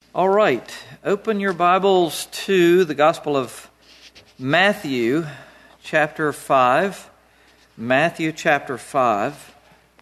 All right, open your Bibles to the Gospel of Matthew, chapter 5. Matthew, chapter 5.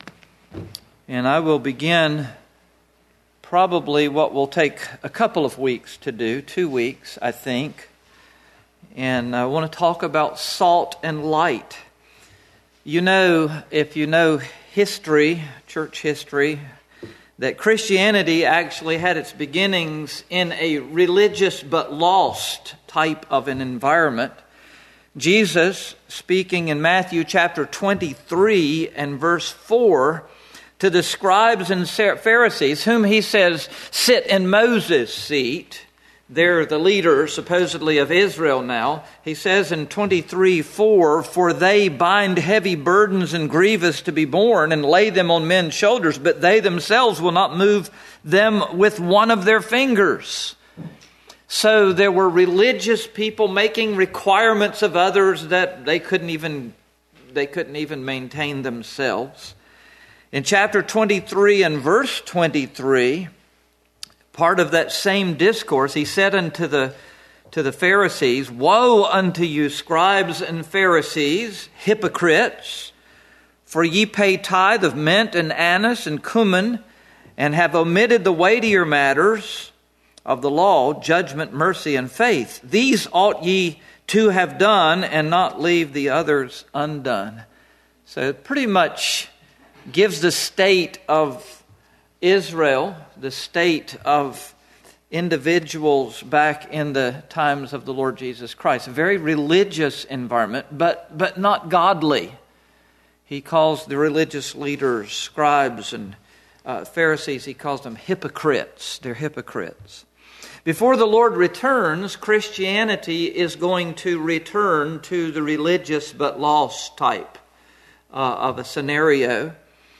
And I will begin probably what will take a couple of weeks to do, 2 weeks, I think. And I want to talk about salt and light. You know, if you know history, church history, that Christianity actually had its beginnings in a religious but lost type of an environment. Jesus, speaking in Matthew chapter 23 and verse 4, to the scribes and Pharisees, whom he says sit in Moses' seat. They're the leaders, supposedly, of Israel now. He says in 23:4, "For they bind heavy burdens and grievous to be borne and lay them on men's shoulders, but they themselves will not move them with one of their fingers." So there were religious people making requirements of others that they couldn't even maintain themselves. In chapter 23 and verse 23, part of that same discourse, he said unto the Pharisees, "Woe unto you, scribes and Pharisees, hypocrites! For ye pay tithe of mint and anise and cumin, and have omitted the weightier matters of the law, judgment, mercy, and faith. These ought ye to have done, and not leave the others undone." So it pretty much gives the state of Israel, the state of individuals back in the times of the Lord Jesus Christ. A very religious environment, but not godly. He calls the religious leaders, scribes and Pharisees, he calls them hypocrites. They're hypocrites. Before the Lord returns, Christianity is going to return to the religious but lost type of a scenario.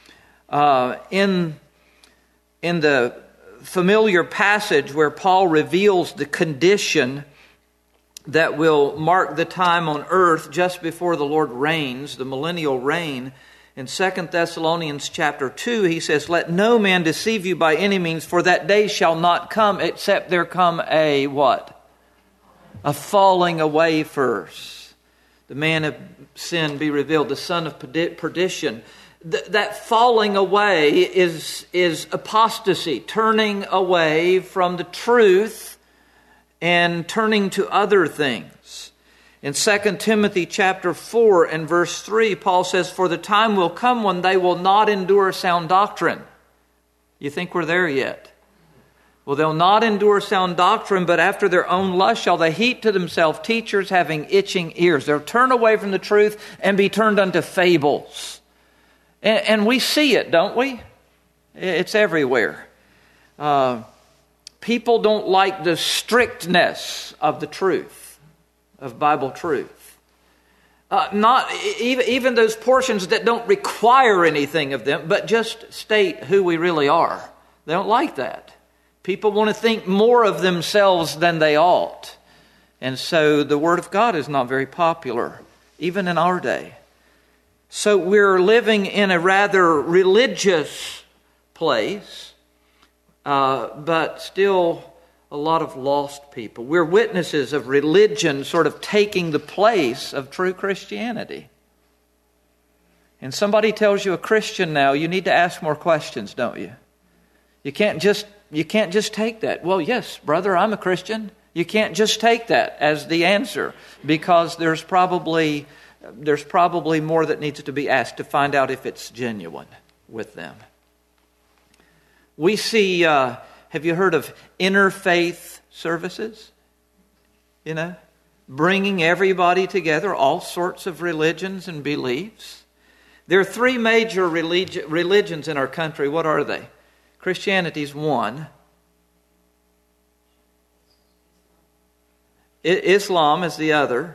In the familiar passage where Paul reveals the condition that will mark the time on earth just before the Lord reigns, the millennial reign, in 2 Thessalonians chapter 2, he says, "Let no man deceive you by any means, for that day shall not come except there come a" what? "A falling away first. The man of sin be revealed, the son of perdition." That falling away is apostasy, turning away from the truth and turning to other things. In 2 Timothy chapter 4 and verse 3, Paul says, "For the time will come when they will not endure sound doctrine." You think we're there yet? "Well, they'll not endure sound doctrine, but after their own lust shall they heap to themselves teachers having itching ears." They'll turn away from the truth and be turned unto fables. And we see it, don't we? It's everywhere. People don't like the strictness of the truth, of Bible truth. Not even those portions that don't require anything of them, but just state who we really are. They don't like that. People want to think more of themselves than they ought. And so the Word of God is not very popular, even in our day. So we're living in a rather religious place, but still a lot of lost people. We're witnesses of religion sort of taking the place of true Christianity. And somebody tells you a Christian now, you need to ask more questions, don't you? You can't just take that. "Well, yes, brother, I'm a Christian." You can't just take that as the answer, because there's probably more that needs to be asked to find out if it's genuine with them. We see, have you heard of interfaith services? You know, bringing everybody together, all sorts of religions and beliefs. There are 3 major religions in our country. What are they? Christianity's one. Islam is the other.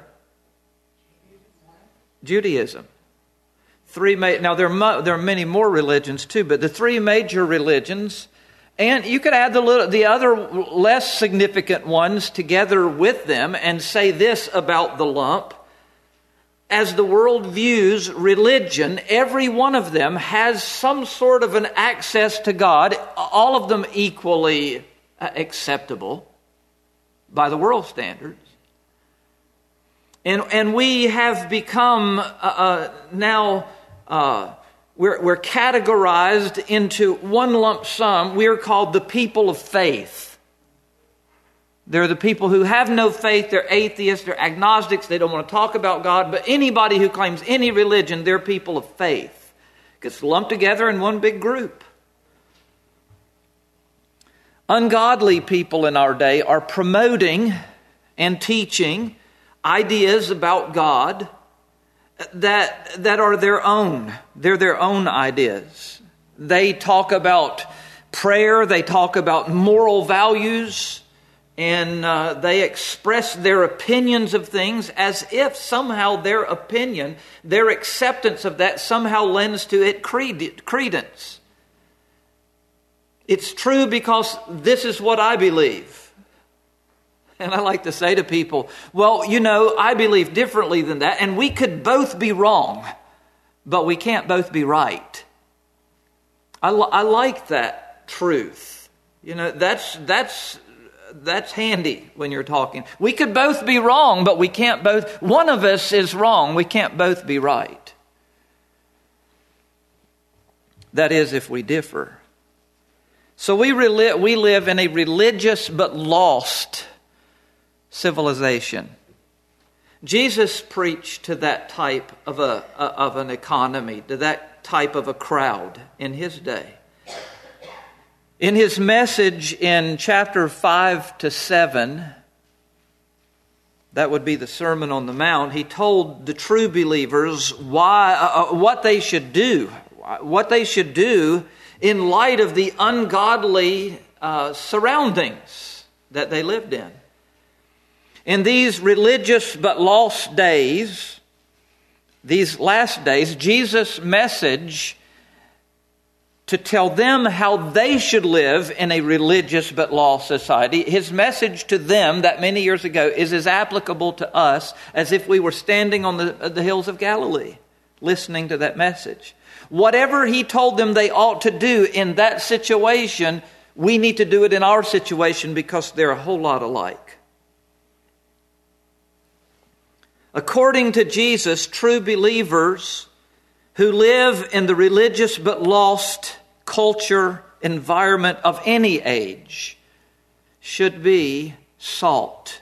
Judaism. Now there are many more religions too, but the 3 major religions, and you could add the other less significant ones together with them and say this about the lump: as the world views religion, every one of them has some sort of an access to God, all of them equally acceptable by the world standards. And we have become now, we're categorized into one lump sum. We are called the people of faith. They're the people who have no faith. They're atheists. They're agnostics. They don't want to talk about God. But anybody who claims any religion, they're people of faith. Gets lumped together in one big group. Ungodly people in our day are promoting and teaching ideas about God that are their own. They're their own ideas. They talk about prayer. They talk about moral values. And they express their opinions of things as if somehow their opinion, their acceptance of that somehow lends to it credence. It's true because this is what I believe. And I like to say to people, well, you know, I believe differently than that, and we could both be wrong, but we can't both be right. I like that truth. You know, that's handy when you're talking. We could both be wrong, but we can't both. One of us is wrong. We can't both be right. That is, if we differ. So we live in a religious but lost civilization. Jesus preached to that type of an economy, to that type of a crowd in his day. In his message in chapter 5 to 7, that would be the Sermon on the Mount, he told the true believers what they should do in light of the ungodly surroundings that they lived in. In these religious but lost days, these last days, Jesus' message to tell them how they should live in a religious but lost society, his message to them that many years ago is as applicable to us as if we were standing on the hills of Galilee, listening to that message. Whatever he told them they ought to do in that situation, we need to do it in our situation because they're a whole lot alike. According to Jesus, true believers who live in the religious but lost culture environment of any age should be salt,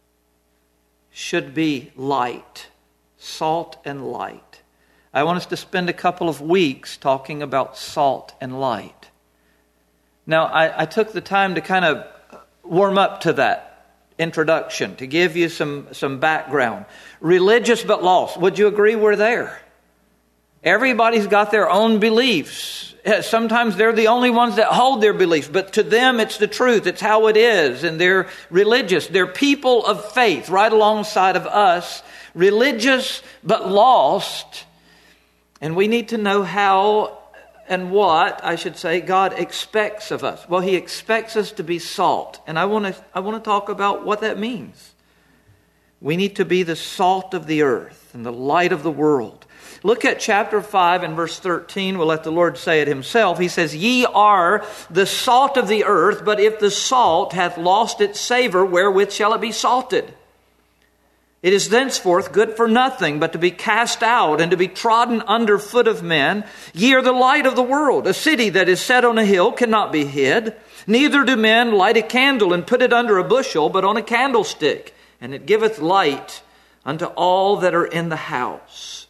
should be light, salt and light. I want us to spend a couple of weeks talking about salt and light. Now, I took the time to kind of warm up to that introduction, to give you some background. Religious but lost. Would you agree we're there? Everybody's got their own beliefs. Sometimes they're the only ones that hold their beliefs, but to them it's the truth. It's how it is, and they're religious. They're people of faith right alongside of us, religious but lost. And we need to know how and what, I should say, God expects of us. Well, he expects us to be salt. And I want to talk about what that means. We need to be the salt of the earth and the light of the world. Look at chapter 5 and verse 13. We'll let the Lord say it himself. He says, "Ye are the salt of the earth, but if the salt hath lost its savor, wherewith shall it be salted? It is thenceforth good for nothing, but to be cast out and to be trodden under foot of men. Ye are the light of the world. A city that is set on a hill cannot be hid. Neither do men light a candle and put it under a bushel, but on a candlestick, and it giveth light unto all that are in the house."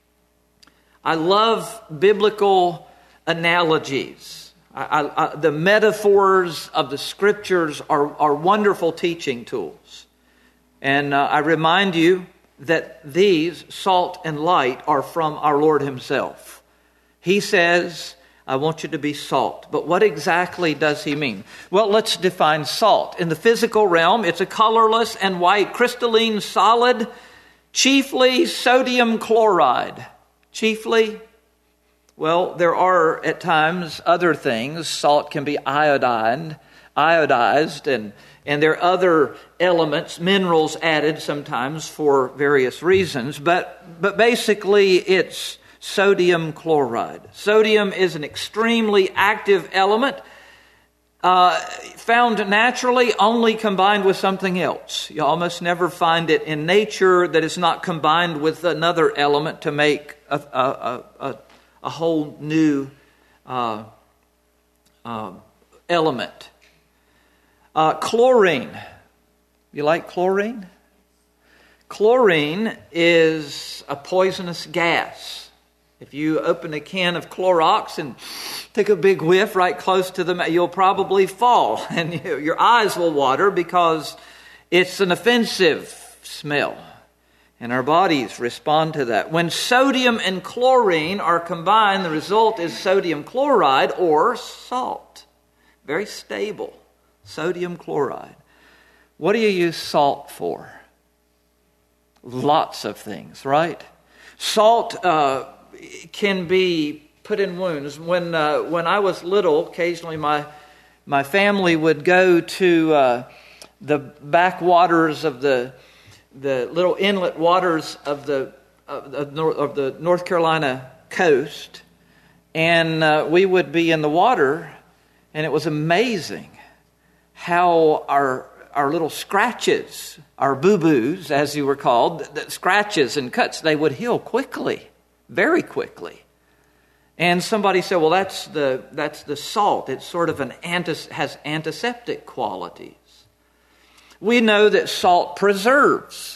I love biblical analogies. The metaphors of the Scriptures are wonderful teaching tools. And I remind you that these, salt and light, are from our Lord himself. He says, I want you to be salt. But what exactly does he mean? Well, let's define salt. In the physical realm, it's a colorless and white crystalline solid, chiefly sodium chloride. Chiefly, well, there are at times other things. Salt can be iodized, and there are other elements, minerals added sometimes for various reasons. But basically, it's sodium chloride. Sodium is an extremely active element. found naturally, only combined with something else. You almost never find it in nature that is not combined with another element to make a whole new element. Chlorine. You like chlorine? Chlorine is a poisonous gas. If you open a can of Clorox and take a big whiff right close to the mouth, you'll probably fall and your eyes will water because it's an offensive smell. And our bodies respond to that. When sodium and chlorine are combined, the result is sodium chloride or salt. Very stable. Sodium chloride. What do you use salt for? Lots of things, right? Salt can be put in wounds. When I was little, occasionally my family would go to the backwaters of the little inlet waters of the North Carolina coast, and we would be in the water, and it was amazing how our little scratches, our boo-boos, as you were called, the scratches and cuts, they would heal quickly, very quickly. And somebody said, well, that's the salt. It's sort of has antiseptic qualities. We know that salt preserves.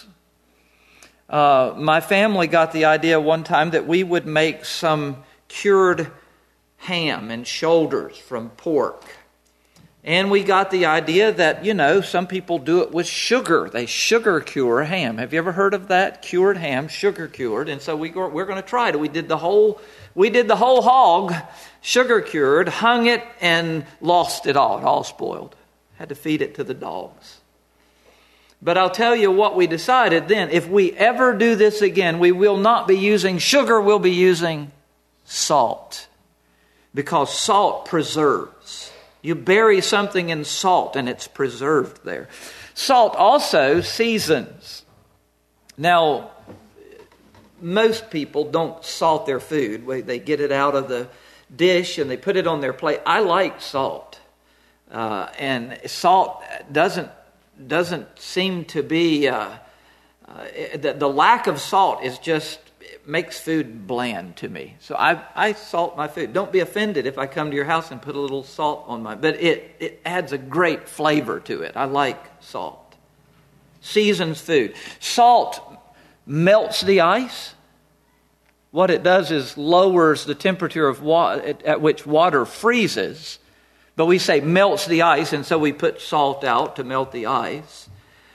My family got the idea one time that we would make some cured ham and shoulders from pork. And we got the idea that, some people do it with sugar. They sugar cure ham. Have you ever heard of that? Cured ham, sugar cured. And so we're going to try it. We did the whole hog, sugar cured, hung it, and lost it all. It all spoiled. Had to feed it to the dogs. But I'll tell you what we decided then. If we ever do this again, we will not be using sugar. We'll be using salt. Because salt preserves. You bury something in salt and it's preserved there. Salt also seasons. Now, most people don't salt their food. They get it out of the dish and they put it on their plate. I like salt. And salt doesn't seem to be... the lack of salt is just... makes food bland to me. So I salt my food. Don't be offended if I come to your house and put a little salt on but it adds a great flavor to it. I like salt. Seasons food. Salt melts the ice. What it does is lowers the temperature of water at which water freezes. But we say melts the ice, and so we put salt out to melt the ice.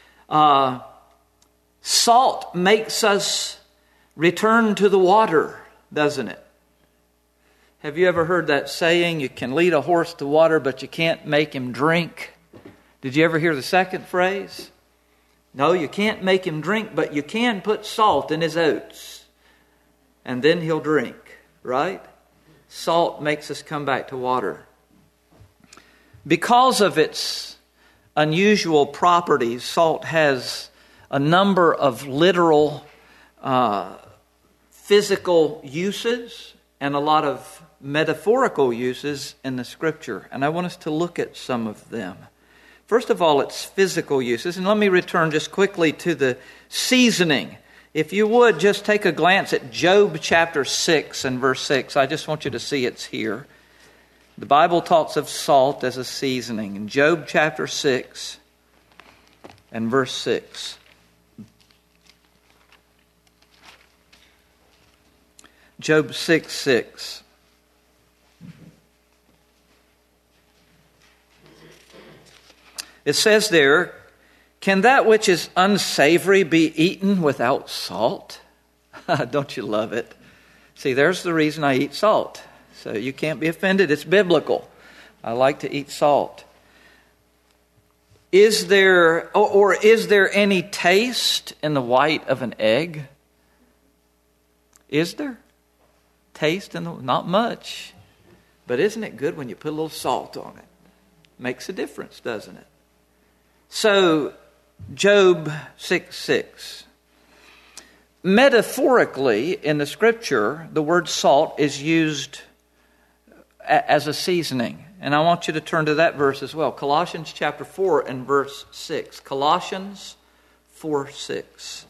Salt makes us return to the water, doesn't it? Have you ever heard that saying, you can lead a horse to water, but you can't make him drink? Did you ever hear the second phrase? No, you can't make him drink, but you can put salt in his oats, and then he'll drink, right? Salt makes us come back to water. Because of its unusual properties, salt has a number of literal physical uses and a lot of metaphorical uses in the Scripture. And I want us to look at some of them. First of all, its physical uses. And let me return just quickly to the seasoning. If you would, just take a glance at Job chapter 6 and verse 6. I just want you to see it's here. The Bible talks of salt as a seasoning. In Job chapter 6 and verse 6. Job 6:6. It says there, can that which is unsavory be eaten without salt? Don't you love it? See, there's the reason I eat salt. So you can't be offended. It's biblical. I like to eat salt. Is there any taste in the white of an egg? Is there? Taste not much. But isn't it good when you put a little salt on it? Makes a difference, doesn't it? So, Job 6:6. Metaphorically, in the Scripture, the word salt is used as a seasoning. And I want you to turn to that verse as well. Colossians chapter 4 and verse 6. Colossians 4:6.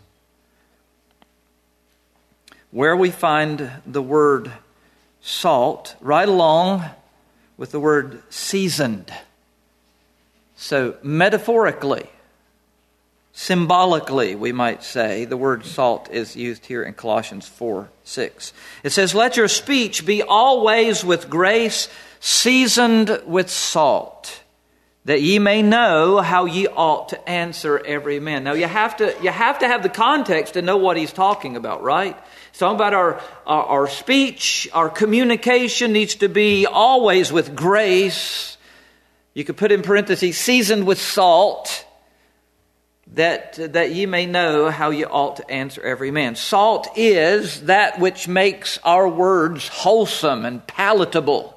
Where we find the word salt right along with the word seasoned. So metaphorically, symbolically, we might say, the word salt is used here in Colossians 4:6. It says, "Let your speech be always with grace, seasoned with salt, that ye may know how ye ought to answer every man." Now you have to have the context to know what he's talking about, right? He's talking about our speech, our communication needs to be always with grace. You could put in parentheses, seasoned with salt, that ye may know how ye ought to answer every man. Salt is that which makes our words wholesome and palatable.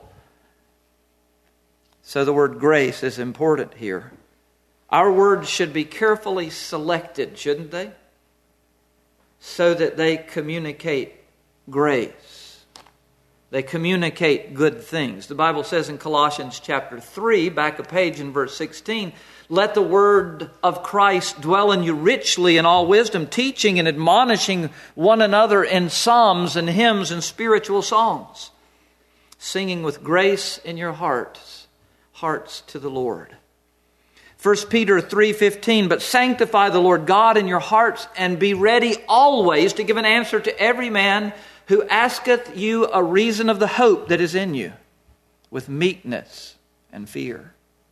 So the word grace is important here. Our words should be carefully selected, shouldn't they? So that they communicate grace. They communicate good things. The Bible says in Colossians chapter 3, back a page in verse 16, "Let the word of Christ dwell in you richly in all wisdom, teaching and admonishing one another in psalms and hymns and spiritual songs, singing with grace in your hearts to the Lord." 1 Peter 3:15, "But sanctify the Lord God in your hearts, and be ready always to give an answer to every man who asketh you a reason of the hope that is in you, with meekness and fear."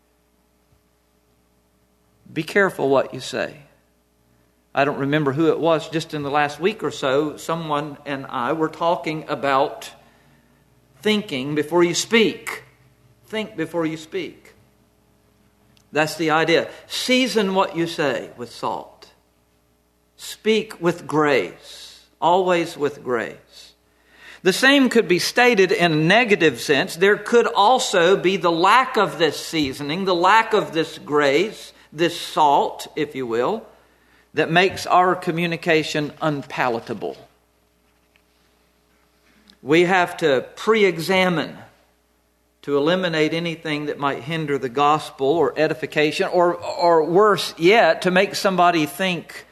Be careful what you say. I don't remember who it was, just in the last week or so, someone and I were talking about thinking before you speak. Think before you speak. That's the idea. Season what you say with salt. Speak with grace. Always with grace. The same could be stated in a negative sense. There could also be the lack of this seasoning, the lack of this grace, this salt, if you will, that makes our communication unpalatable. We have to pre-examine to eliminate anything that might hinder the gospel or edification, or worse yet, to make somebody think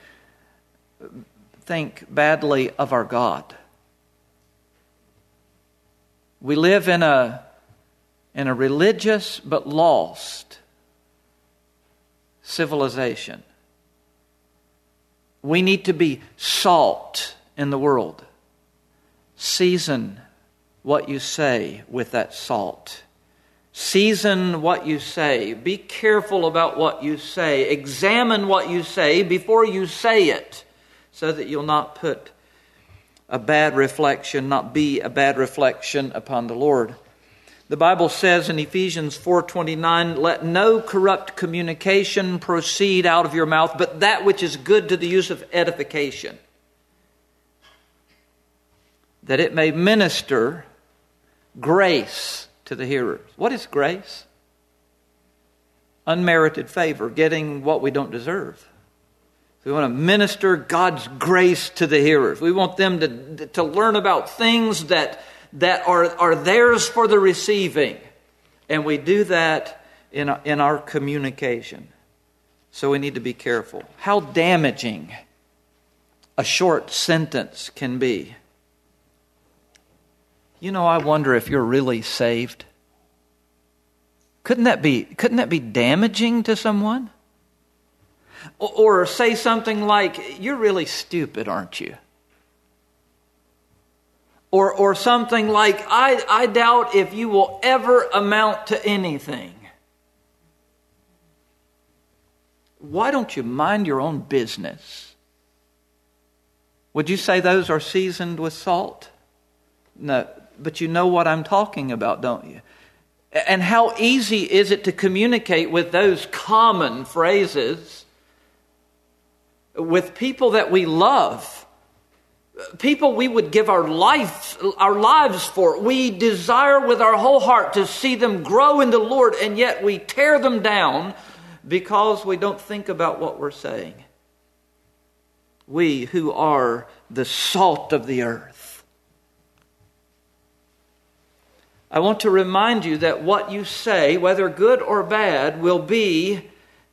badly of our God. We live in a religious but lost civilization. We need to be salt in the world. Season what you say with that salt. Season what you say. Be careful about what you say. Examine what you say before you say it, so that you'll not be a bad reflection upon the Lord. The Bible says in Ephesians 4:29, "Let no corrupt communication proceed out of your mouth, but that which is good to the use of edification, that it may minister grace to the hearers." What is grace? Unmerited favor, getting what we don't deserve. We want to minister God's grace to the hearers. We want them to learn about things that are theirs for the receiving. And we do that in our communication. So we need to be careful. How damaging a short sentence can be. You know, I wonder if you're really saved. Couldn't that be damaging to someone? Or say something like, "You're really stupid, aren't you?" Or something like, I doubt if you will ever amount to anything. Why don't you mind your own business? Would you say those are seasoned with salt? No, but you know what I'm talking about, don't you? And how easy is it to communicate with those common phrases with people that we love, people we would give our lives for. We desire with our whole heart to see them grow in the Lord, and yet we tear them down because we don't think about what we're saying. We who are the salt of the earth. I want to remind you that what you say, whether good or bad, will be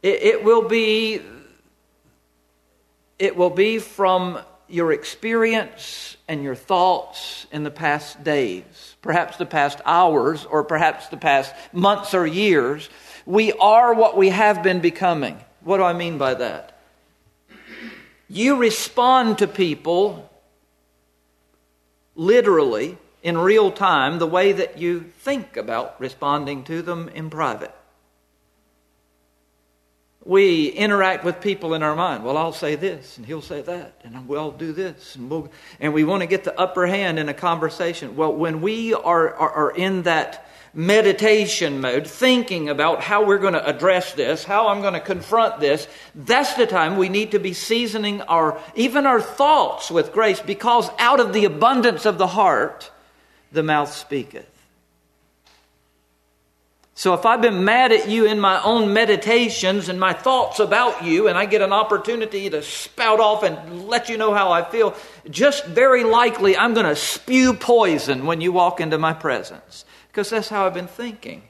from your experience and your thoughts in the past days, perhaps the past hours, or perhaps the past months or years. We are what we have been becoming. What do I mean by that? You respond to people literally in real time the way that you think about responding to them in private. We interact with people in our mind. Well, I'll say this, and he'll say that, and we'll do this, and we want to get the upper hand in a conversation. Well, when we are in that meditation mode, thinking about how we're going to address this, how I'm going to confront this, that's the time we need to be seasoning even our thoughts with grace, because out of the abundance of the heart, the mouth speaketh. So if I've been mad at you in my own meditations and my thoughts about you, and I get an opportunity to spout off and let you know how I feel, just very likely I'm going to spew poison when you walk into my presence, because that's how I've been thinking.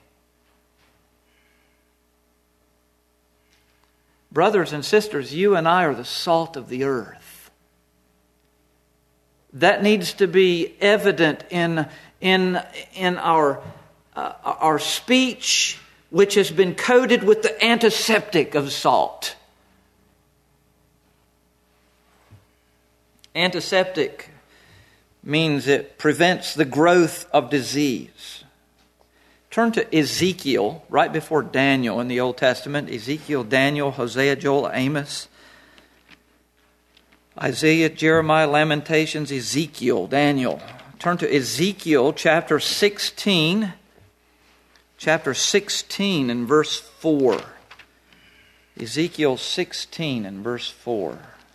Brothers and sisters, you and I are the salt of the earth. That needs to be evident in our speech, which has been coated with the antiseptic of salt. Antiseptic means it prevents the growth of disease. Turn to Ezekiel, right before Daniel in the Old Testament. Ezekiel, Daniel, Hosea, Joel, Amos, Isaiah, Jeremiah, Lamentations, Ezekiel, Daniel. Turn to Ezekiel chapter 16. Chapter 16 and verse 4. Ezekiel 16 and verse 4.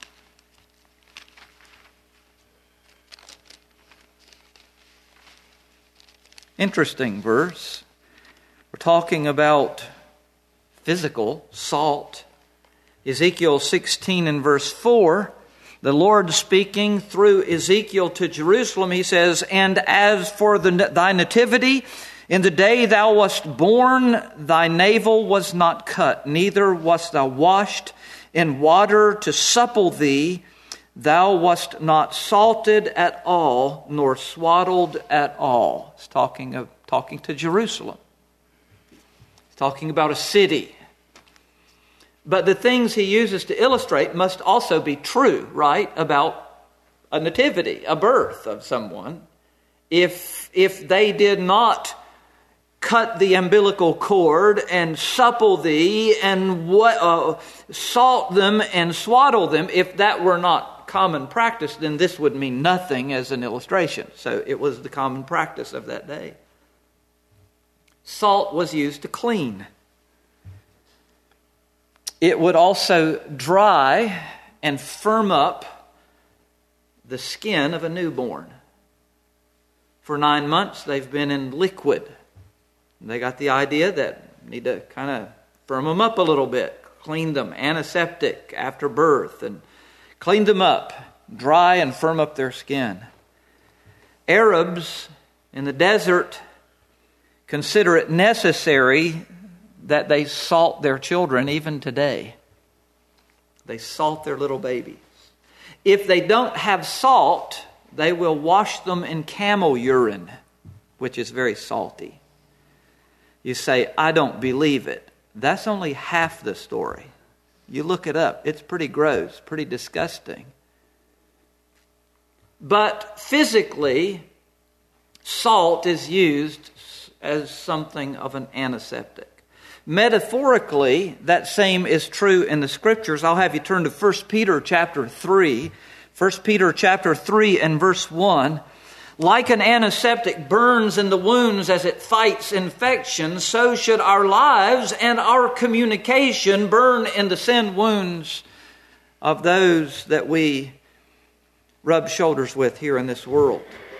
Interesting verse. We're talking about physical salt. Ezekiel 16 and verse 4. The Lord speaking through Ezekiel to Jerusalem, he says, "And as for thy nativity, in the day thou wast born, thy navel was not cut, neither wast thou washed in water to supple thee. Thou wast not salted at all, nor swaddled at all." It's talking to Jerusalem. It's talking about a city. But the things he uses to illustrate must also be true, right? About a nativity, a birth of someone. If they did not cut the umbilical cord and supple thee and salt them and swaddle them, if that were not common practice, then this would mean nothing as an illustration. So it was the common practice of that day. Salt was used to clean. It would also dry and firm up the skin of a newborn. For 9 months, they've been in liquid. They got the idea that need to kind of firm them up a little bit, clean them, antiseptic after birth, and clean them up, dry and firm up their skin. Arabs in the desert consider it necessary that they salt their children even today. They salt their little babies. If they don't have salt, they will wash them in camel urine, which is very salty. You say, "I don't believe it." That's only half the story. You look it up. It's pretty gross, pretty disgusting. But physically, salt is used as something of an antiseptic. Metaphorically, that same is true in the Scriptures. I'll have you turn to 1 Peter chapter 3. 1 Peter chapter 3 and verse 1. "Like an antiseptic burns in the wounds as it fights infection, so should our lives and our communication burn in the sin wounds of those that we rub shoulders with here in this world."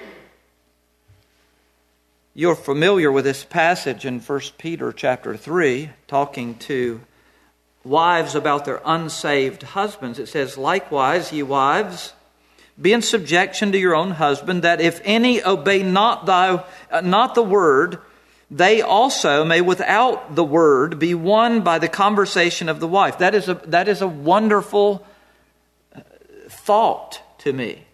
You're familiar with this passage in 1 Peter chapter 3, talking to wives about their unsaved husbands. It says, "Likewise, ye wives, be in subjection to your own husband, that if any obey not the word, they also may without the word be won by the conversation of the wife. That is a wonderful thought to me.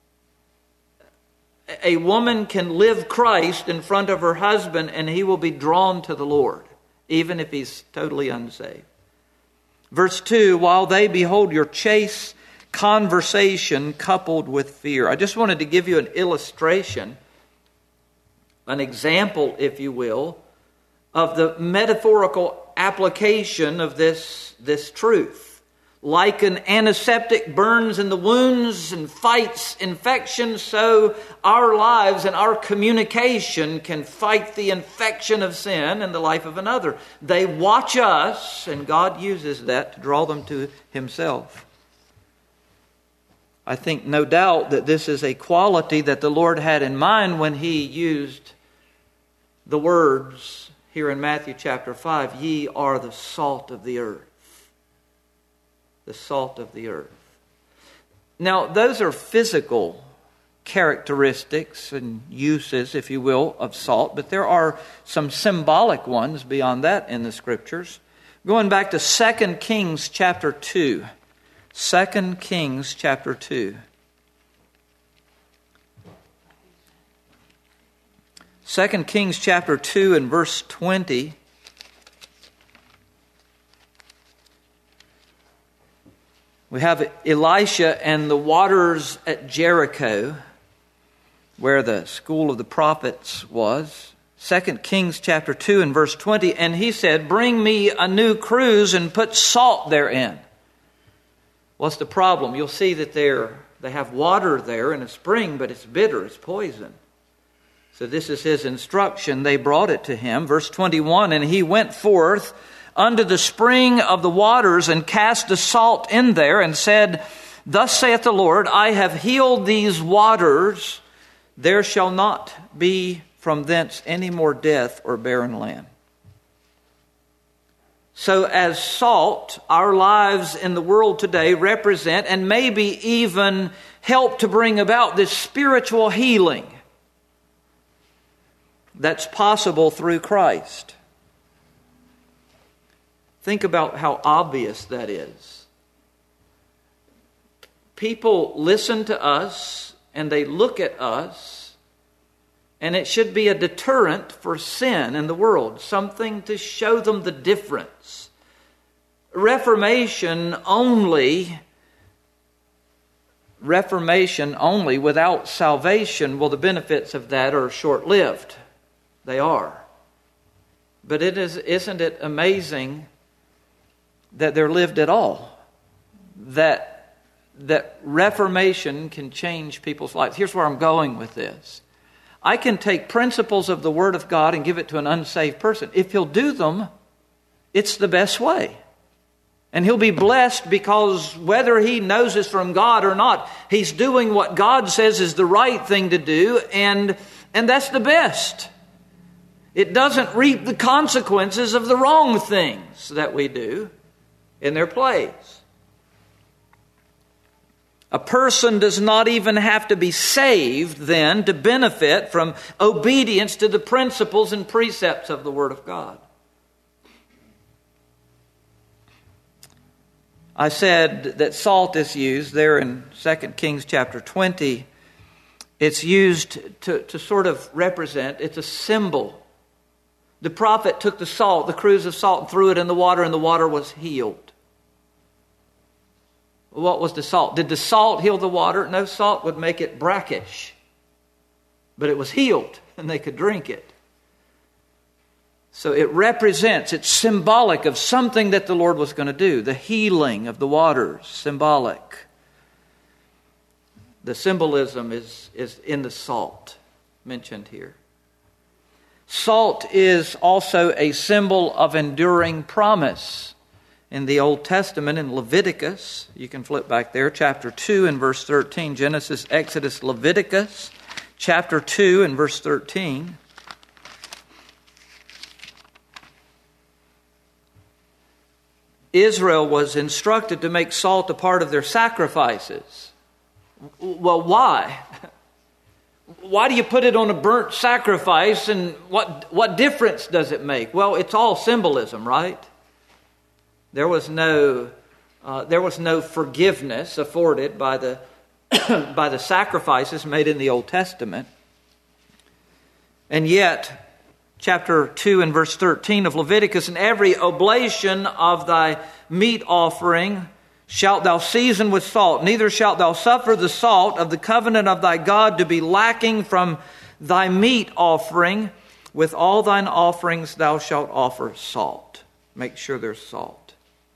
A woman can live Christ in front of her husband and he will be drawn to the Lord, even if he's totally unsaved. Verse 2, while they behold your chaste conversation coupled with fear. I just wanted to give you an illustration, an example, if you will, of the metaphorical application of this truth. Like an antiseptic burns in the wounds and fights infection, so our lives and our communication can fight the infection of sin in the life of another. They watch us, and God uses that to draw them to Himself. I think no doubt that this is a quality that the Lord had in mind when He used the words here in Matthew chapter 5, ye are the salt of the earth. The salt of the earth. Now, those are physical characteristics and uses, if you will, of salt, but there are some symbolic ones beyond that in the Scriptures. Going back to 2 Kings chapter 2. 2 Kings chapter 2. 2 Kings chapter 2 and verse 20. We have Elisha and the waters at Jericho, where the school of the prophets was. 2 Kings chapter 2 and verse 20. And he said, bring me a new cruse and put salt therein. What's the problem? You'll see that they have water there in a spring, but it's bitter, it's poison. So this is his instruction. They brought it to him. Verse 21, and he went forth unto the spring of the waters and cast the salt in there and said, thus saith the Lord, I have healed these waters. There shall not be from thence any more death or barren land. So as salt, our lives in the world today represent and maybe even help to bring about this spiritual healing that's possible through Christ. Think about how obvious that is. People listen to us and they look at us, and it should be a deterrent for sin in the world, something to show them the difference. Reformation only without salvation, well, the benefits of that are short-lived. They are. But isn't it amazing that they're lived at all? That Reformation can change people's lives. Here's where I'm going with this. I can take principles of the Word of God and give it to an unsaved person. If he'll do them, it's the best way. And he'll be blessed because whether he knows it's from God or not, he's doing what God says is the right thing to do, and that's the best. It doesn't reap the consequences of the wrong things that we do in their place. A person does not even have to be saved then to benefit from obedience to the principles and precepts of the Word of God. I said that salt is used there in 2 Kings chapter 20. It's used to sort of represent, it's a symbol. The prophet took the salt, the cruse of salt, and threw it in the water was healed. What was the salt? Did the salt heal the water? No, salt would make it brackish. But it was healed, and they could drink it. So it represents, it's symbolic of something that the Lord was going to do. The healing of the waters, symbolic. The symbolism is in the salt mentioned here. Salt is also a symbol of enduring promise. In the Old Testament, in Leviticus, you can flip back there, chapter 2 and verse 13. Genesis, Exodus, Leviticus, chapter 2 and verse 13. Israel was instructed to make salt a part of their sacrifices. Well, why? Why do you put it on a burnt sacrifice, and what difference does it make? Well, it's all symbolism, right? There was no forgiveness afforded by the by the sacrifices made in the Old Testament. And yet, chapter 2 and verse 13 of Leviticus, "And every oblation of thy meat offering shalt thou season with salt, neither shalt thou suffer the salt of the covenant of thy God to be lacking from thy meat offering. With all thine offerings thou shalt offer salt." Make sure there's salt.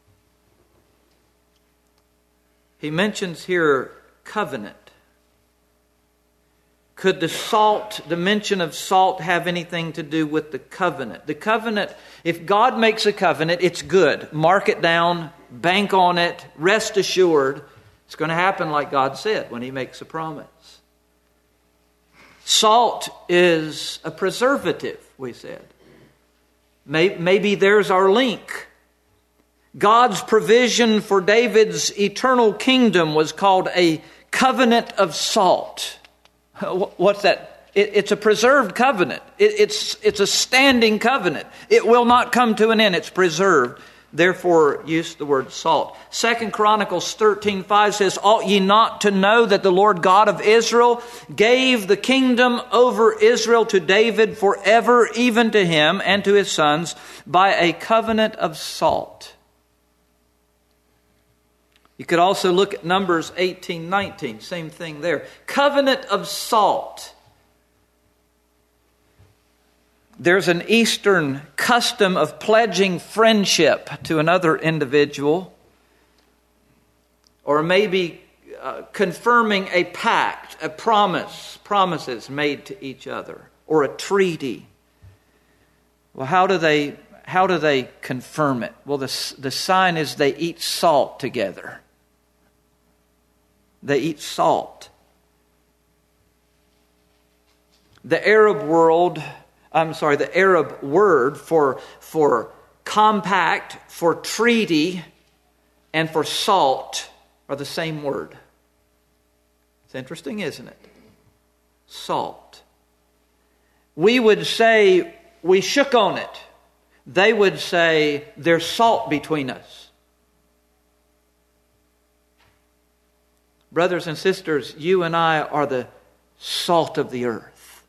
He mentions here covenant. Could the mention of salt have anything to do with the covenant? The covenant, if God makes a covenant, it's good. Mark it down, bank on it, rest assured. It's going to happen like God said when He makes a promise. Salt is a preservative, we said. Maybe there's our link. God's provision for David's eternal kingdom was called a covenant of salt. What's that? It's a preserved covenant. It's a standing covenant. It will not come to an end. It's preserved. Therefore, use the word salt. 2 Chronicles 13:5 says, "Ought ye not to know that the Lord God of Israel gave the kingdom over Israel to David forever, even to him and to his sons, by a covenant of salt." You could also look at Numbers 18:19. Same thing there. Covenant of salt. There's an Eastern custom of pledging friendship to another individual, or maybe confirming a pact, a promises made to each other, or a treaty. Well, how do they confirm it? Well, the sign is they eat salt together. They eat salt. The Arab word for compact, for treaty, and for salt are the same word. It's interesting, isn't it? Salt. We would say we shook on it. They would say there's salt between us. Brothers and sisters, you and I are the salt of the earth.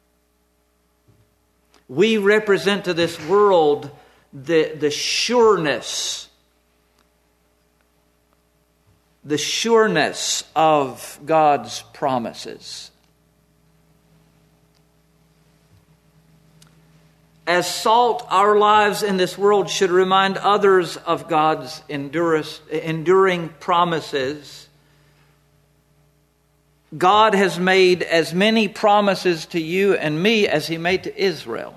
We represent to this world the sureness of God's promises. As salt, our lives in this world should remind others of God's enduring promises. God has made as many promises to you and me as He made to Israel.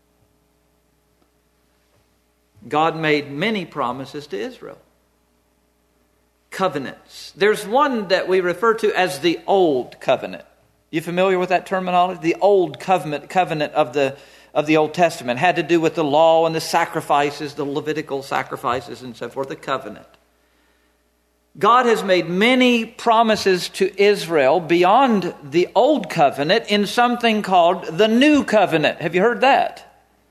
God made many promises to Israel. Covenants. There's one that we refer to as the Old Covenant. You familiar with that terminology? The Old Covenant of the Old Testament had to do with the law and the sacrifices, the Levitical sacrifices and so forth, the covenant. God has made many promises to Israel beyond the Old Covenant in something called the New Covenant. Have you heard that?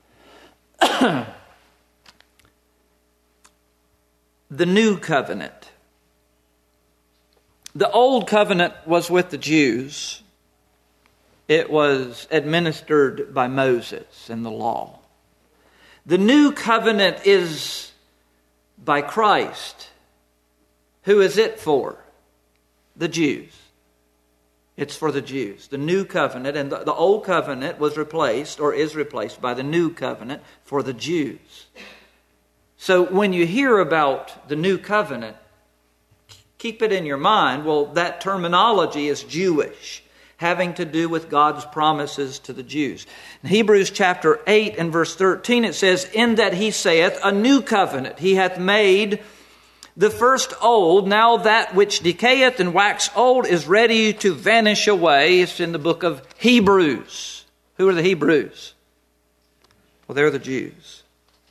The New Covenant. The Old Covenant was with the Jews. It was administered by Moses and the law. The New Covenant is by Christ. Who is it for? The Jews. It's for the Jews. The New Covenant, and the Old Covenant was replaced, or is replaced, by the New Covenant for the Jews. So when you hear about the New Covenant, keep it in your mind, well, that terminology is Jewish, having to do with God's promises to the Jews. In Hebrews chapter 8 and verse 13, it says, "In that He saith, a new covenant He hath made, the first old, now that which decayeth and wax old is ready to vanish away." It's in the book of Hebrews. Who are the Hebrews? Well, they're the Jews.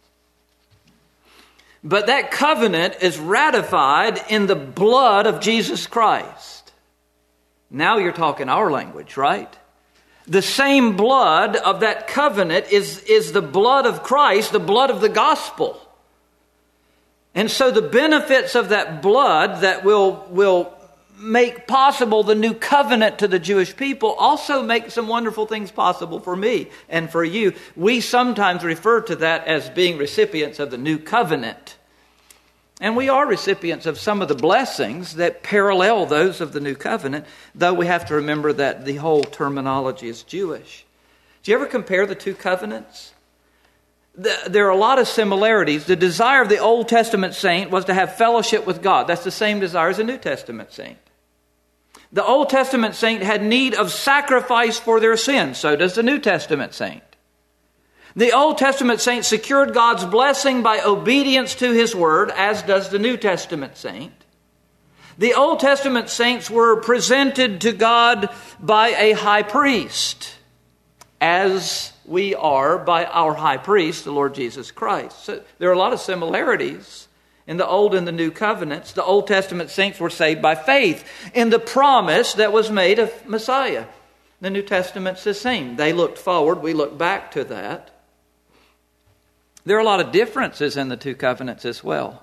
But that covenant is ratified in the blood of Jesus Christ. Now you're talking our language, right? The same blood of that covenant is the blood of Christ, the blood of the gospel. And so the benefits of that blood that will make possible the new covenant to the Jewish people also make some wonderful things possible for me and for you. We sometimes refer to that as being recipients of the new covenant. And we are recipients of some of the blessings that parallel those of the new covenant, though we have to remember that the whole terminology is Jewish. Do you ever compare the two covenants? There are a lot of similarities. The desire of the Old Testament saint was to have fellowship with God. That's the same desire as the New Testament saint. The Old Testament saint had need of sacrifice for their sins. So does the New Testament saint. The Old Testament saint secured God's blessing by obedience to His Word, as does the New Testament saint. The Old Testament saints were presented to God by a high priest, as we are by our high priest, the Lord Jesus Christ. So there are a lot of similarities in the Old and the New Covenants. The Old Testament saints were saved by faith in the promise that was made of Messiah. The New Testament's the same. They looked forward, we look back to that. There are a lot of differences in the two covenants as well.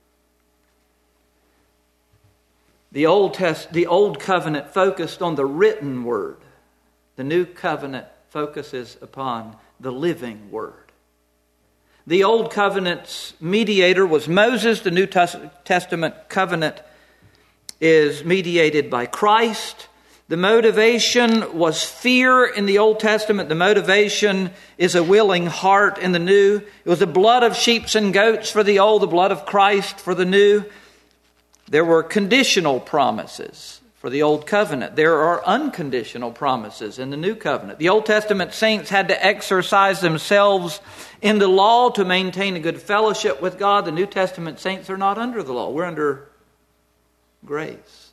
The Old Covenant focused on the written word. The New Covenant focuses upon the living word. The Old Covenant's mediator was Moses. The New Testament covenant is mediated by Christ. The motivation was fear in the Old Testament. The motivation is a willing heart in the New. It was the blood of sheep and goats for the Old, the blood of Christ for the New. There were conditional promises for the Old Covenant. There are unconditional promises in the New Covenant. The Old Testament saints had to exercise themselves in the law to maintain a good fellowship with God. The New Testament saints are not under the law. We're under grace.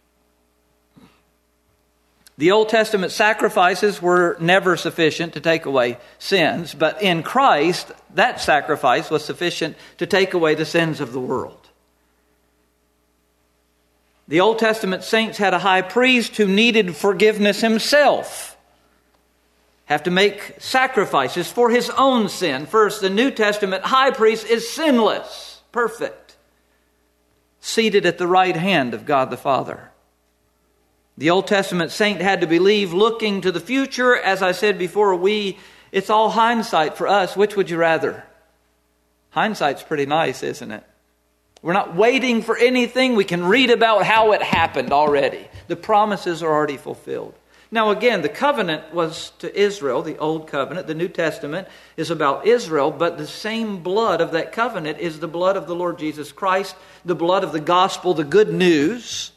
The Old Testament sacrifices were never sufficient to take away sins, but in Christ, that sacrifice was sufficient to take away the sins of the world. The Old Testament saints had a high priest who needed forgiveness himself. Have to make sacrifices for his own sin. First, the New Testament high priest is sinless, perfect, seated at the right hand of God the Father. The Old Testament saint had to believe looking to the future. As I said before, it's all hindsight for us. Which would you rather? Hindsight's pretty nice, isn't it? We're not waiting for anything. We can read about how it happened already. The promises are already fulfilled. Now again, the covenant was to Israel, the Old Covenant. The New Testament is about Israel, but the same blood of that covenant is the blood of the Lord Jesus Christ, the blood of the gospel, the good news.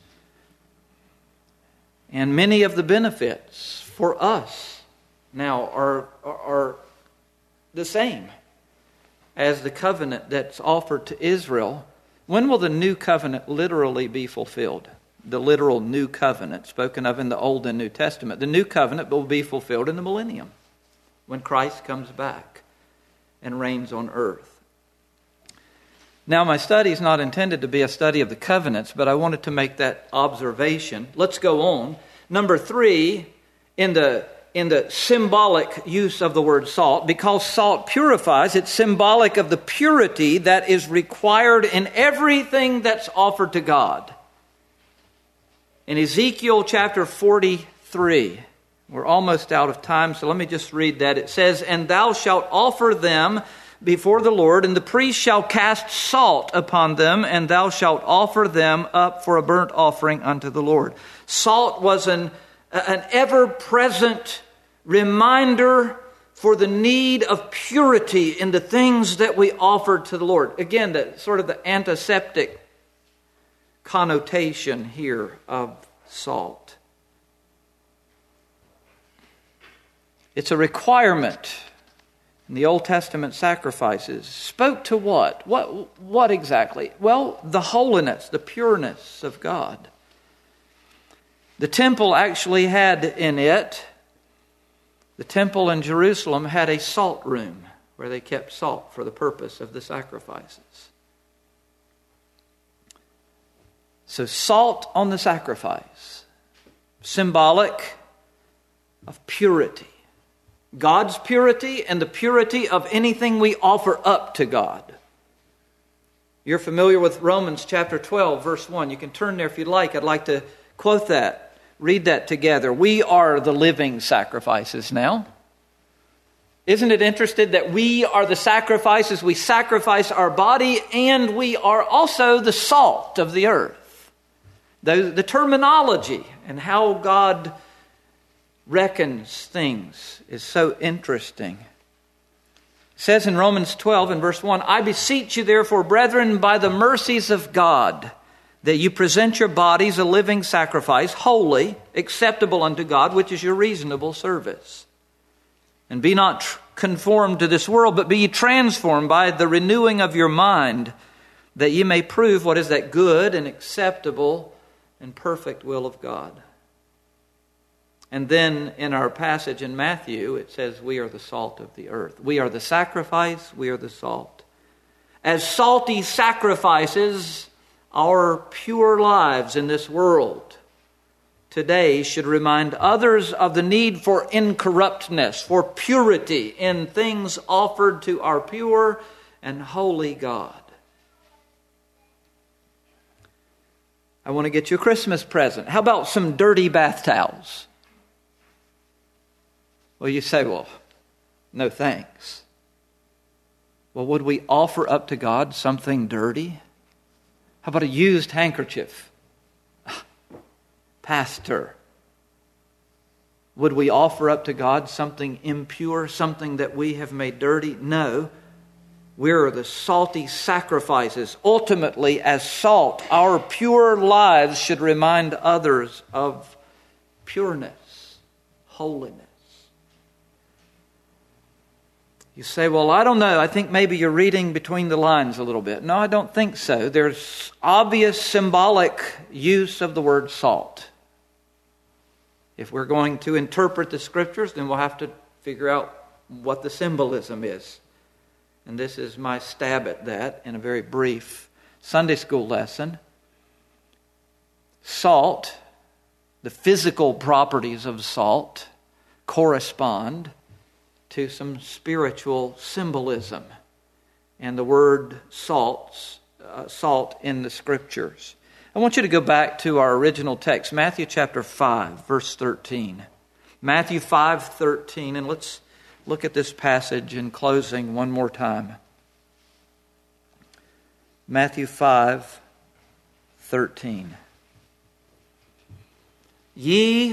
And many of the benefits for us now are the same as the covenant that's offered to Israel. When will the new covenant literally be fulfilled? The literal new covenant spoken of in the Old and New Testament. The new covenant will be fulfilled in the millennium when Christ comes back and reigns on earth. Now, my study is not intended to be a study of the covenants, but I wanted to make that observation. Let's go on. Number 3, in the symbolic use of the word salt, because salt purifies, it's symbolic of the purity that is required in everything that's offered to God. In Ezekiel chapter 43, we're almost out of time, so let me just read that. It says, "And thou shalt offer them before the Lord, and the priest shall cast salt upon them, and thou shalt offer them up for a burnt offering unto the Lord." Salt was an ever-present reminder for the need of purity in the things that we offer to the Lord. Again, the antiseptic connotation here of salt. It's a requirement in the Old Testament sacrifices. Spoke to what? What exactly? Well, the holiness, the pureness of God. The temple actually had in it, the temple in Jerusalem had a salt room where they kept salt for the purpose of the sacrifices. So salt on the sacrifice. symbolic of purity. God's purity and the purity of anything we offer up to God. You're familiar with Romans chapter 12, verse 1. You can turn there if you'd like. I'd like to quote that, read that together. We are the living sacrifices now. Isn't it interesting that we are the sacrifices? We sacrifice our body, and we are also the salt of the earth. The terminology and how God reckons things is so interesting. It says in Romans 12 and verse 1, I beseech you therefore, brethren, by the mercies of God, that you present your bodies a living sacrifice, holy, acceptable unto God, which is your reasonable service. And be not conformed to this world, but be ye transformed by the renewing of your mind, that ye may prove what is that good and acceptable and perfect will of God. And then in our passage in Matthew, it says we are the salt of the earth. We are the sacrifice, we are the salt. As salty sacrifices, our pure lives in this world today should remind others of the need for incorruptness, for purity in things offered to our pure and holy God. I want to get you a Christmas present. How about some dirty bath towels? Well, you say, well, no thanks. Well, would we offer up to God something dirty? How about a used handkerchief? Pastor, would we offer up to God something impure, something that we have made dirty? No. We're the salty sacrifices. Ultimately, as salt, our pure lives should remind others of pureness, holiness. You say, well, I don't know. I think maybe you're reading between the lines a little bit. No, I don't think so. There's obvious symbolic use of the word salt. If we're going to interpret the Scriptures, then we'll have to figure out what the symbolism is. And this is my stab at that in a very brief Sunday school lesson. Salt, the physical properties of salt, correspond to some spiritual symbolism. And the word salt in the Scriptures. I want you to go back to our original text, Matthew chapter 5, verse 13. Matthew 5:13, and let's look at this passage in closing one more time. Matthew 5:13. Ye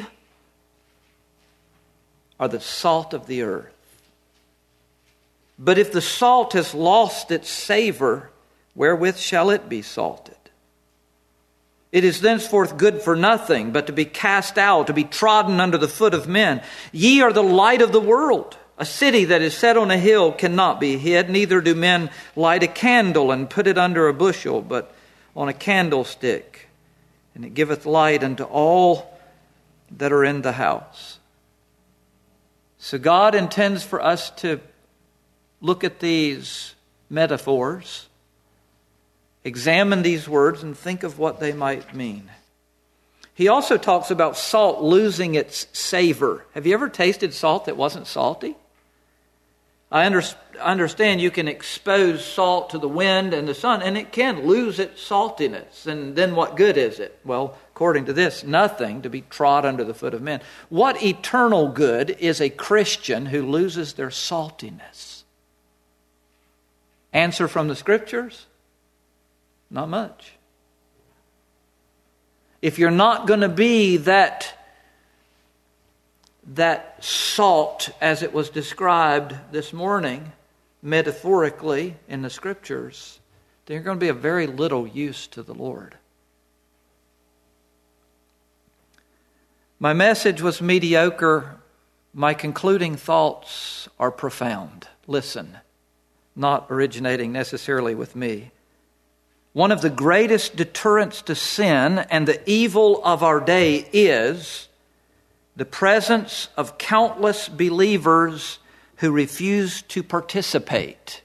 are the salt of the earth. But if the salt has lost its savor, wherewith shall it be salted? It is thenceforth good for nothing, but to be cast out, to be trodden under the foot of men. Ye are the light of the world. A city that is set on a hill cannot be hid, neither do men light a candle and put it under a bushel, but on a candlestick, and it giveth light unto all that are in the house. So God intends for us to look at these metaphors, examine these words, and think of what they might mean. He also talks about salt losing its savor. Have you ever tasted salt that wasn't salty? I understand you can expose salt to the wind and the sun, and it can lose its saltiness. And then what good is it? Well, according to this, nothing, to be trod under the foot of men. What eternal good is a Christian who loses their saltiness? Answer from the Scriptures? Not much. If you're not going to be that salt as it was described this morning, metaphorically in the Scriptures, then you're going to be of very little use to the Lord. My message was mediocre. My concluding thoughts are profound. Listen, not originating necessarily with me. One of the greatest deterrents to sin and the evil of our day is the presence of countless believers who refuse to participate.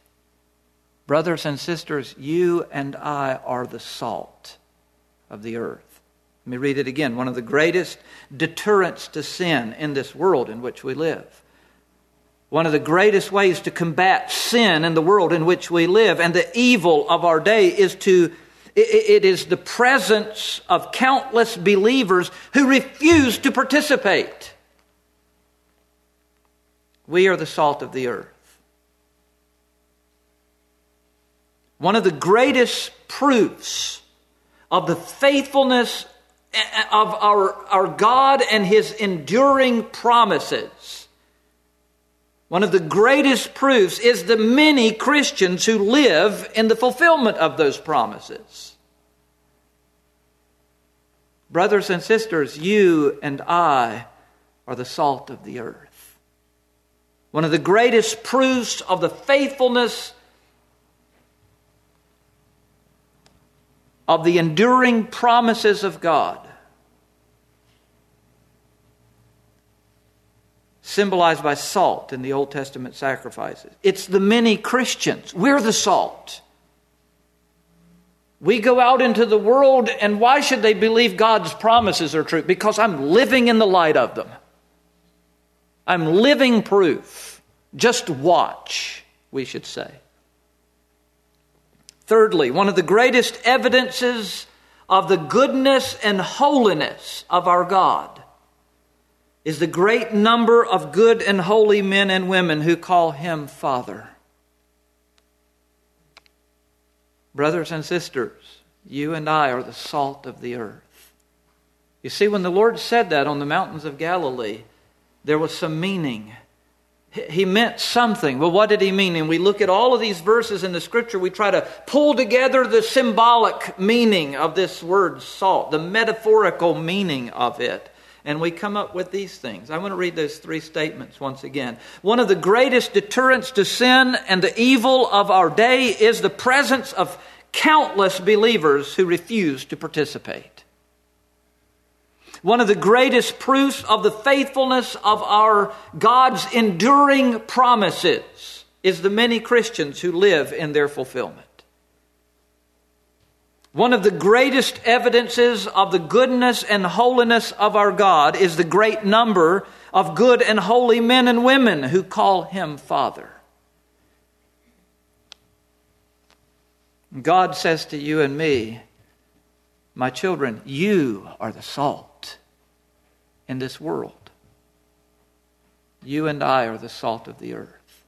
Brothers and sisters, you and I are the salt of the earth. Let me read it again. One of the greatest deterrents to sin in this world in which we live. One of the greatest ways to combat sin in the world in which we live and the evil of our day is the presence of countless believers who refuse to participate. We are the salt of the earth. One of the greatest proofs of the faithfulness of our God and His enduring promises, one of the greatest proofs is the many Christians who live in the fulfillment of those promises. Brothers and sisters, you and I are the salt of the earth. One of the greatest proofs of the faithfulness of the enduring promises of God, symbolized by salt in the Old Testament sacrifices. It's the many Christians. We're the salt. We go out into the world, and why should they believe God's promises are true? Because I'm living in the light of them. I'm living proof. Just watch, we should say. Thirdly, one of the greatest evidences of the goodness and holiness of our God is the great number of good and holy men and women who call Him Father. Brothers and sisters, you and I are the salt of the earth. You see, when the Lord said that on the mountains of Galilee, there was some meaning. He meant something. Well, what did He mean? And we look at all of these verses in the Scripture, we try to pull together the symbolic meaning of this word salt, the metaphorical meaning of it. And we come up with these things. I want to read those three statements once again. One of the greatest deterrents to sin and the evil of our day is the presence of countless believers who refuse to participate. One of the greatest proofs of the faithfulness of our God's enduring promises is the many Christians who live in their fulfillment. One of the greatest evidences of the goodness and holiness of our God is the great number of good and holy men and women who call Him Father. God says to you and me, my children, you are the salt in this world. You and I are the salt of the earth.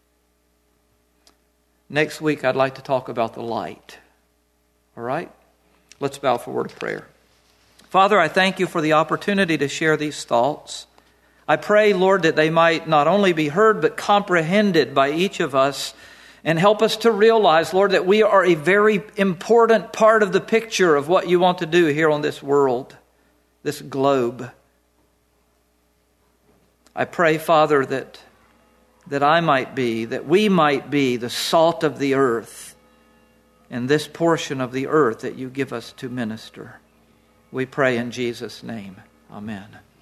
Next week, I'd like to talk about the light. All right? Let's bow for a word of prayer. Father, I thank You for the opportunity to share these thoughts. I pray, Lord, that they might not only be heard, but comprehended by each of us, and help us to realize, Lord, that we are a very important part of the picture of what You want to do here on this world, this globe. I pray, Father, that we might be the salt of the earth in this portion of the earth that You give us to minister. We pray in Jesus' name. Amen.